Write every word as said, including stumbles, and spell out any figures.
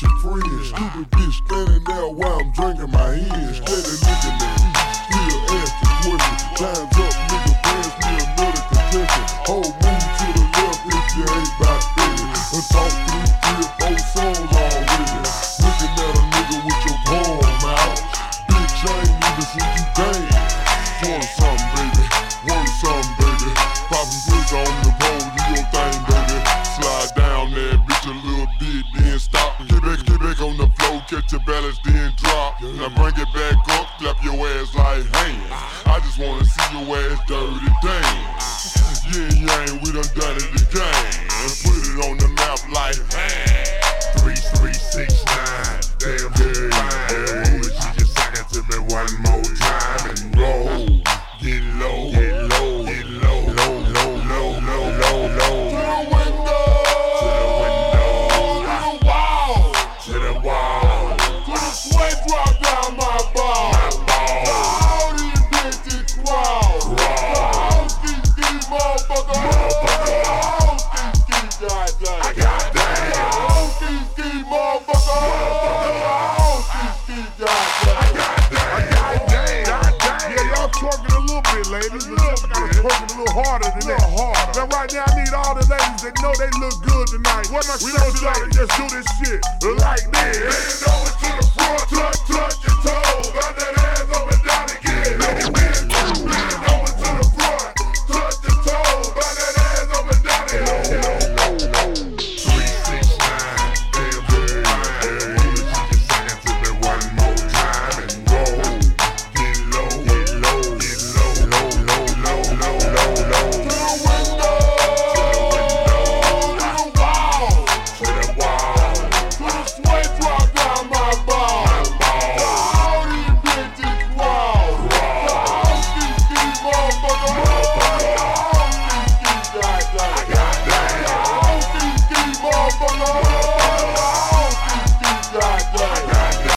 your friends. Stupid bitch standing there while I'm drinking my hand. Steady looking at me, still asking questions. Time's up, nigga, pass me another contestant. Whole move to the left if you ain't about thirty. And talk three, three or four songs already. Looking at a nigga with your palm out. Bitch, I ain't even seen you dance. Want something, baby, want something, baby. Poppin' bricks on the pole, do your thing, baby. Slide down there, bitch, a little bit, then stop. Get back, get back on the floor, catch your balance, then drop. Now bring it back up, clap your ass like hands. I just wanna see your ass dirty dance. Yeah, yeah, we done done it again. And put it on the map like, hey. Three, three, six, nine. Damn, yeah, fine. But you just sang it to me one more time and roll. Get low, get low, get low, low, low, low, low, low, low. To the window, to the window, to the wall, to the wall. to the sweat drop down my ball. My ball. All these bitches crawl. All these these motherfuckers. All these these goddamn. I got damn. All these these motherfuckers. All these these goddamn. I got damn. Yeah, y'all twerking a little bit, ladies. But I gotta twerk it a little harder than that. Harder. Now right now I need all the ladies that know they look good tonight. What my we don't try to just do this shit like this.